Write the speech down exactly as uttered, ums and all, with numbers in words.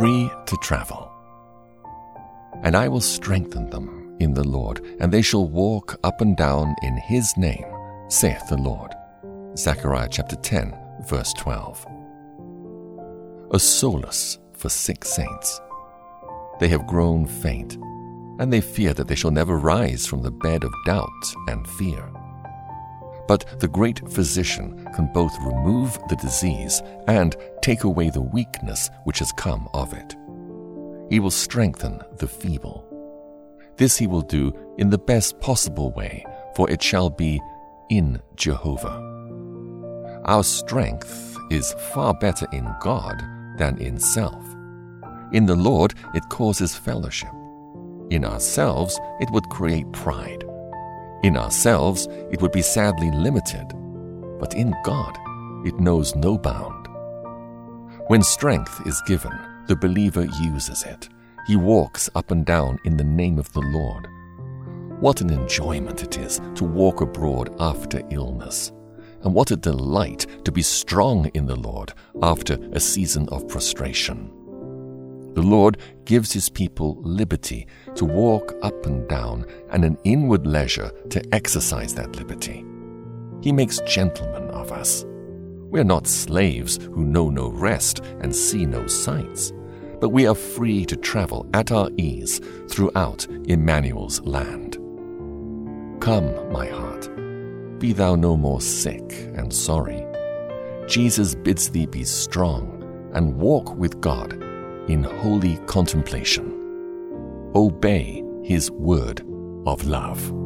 free to travel. And I will strengthen them in the Lord, and they shall walk up and down in his name, saith the Lord. Zechariah chapter ten, verse twelve. A solace for sick saints. They have grown faint, and they fear that they shall never rise from the bed of doubt and fear. But the great physician can both remove the disease and take away the weakness which has come of it. He will strengthen the feeble. This he will do in the best possible way, for it shall be in Jehovah. Our strength is far better in God than in self. In the Lord it causes fellowship. In ourselves it would create pride. In ourselves it would be sadly limited. But in God it knows no bound. When strength is given, the believer uses it. He walks up and down in the name of the Lord. What an enjoyment it is to walk abroad after illness. And what a delight to be strong in the Lord after a season of prostration. The Lord gives his people liberty to walk up and down and an inward leisure to exercise that liberty. He makes gentlemen of us. We are not slaves who know no rest and see no sights, but we are free to travel at our ease throughout Emmanuel's land. Come, my heart, be thou no more sick and sorry. Jesus bids thee be strong and walk with God in holy contemplation. Obey his word of love.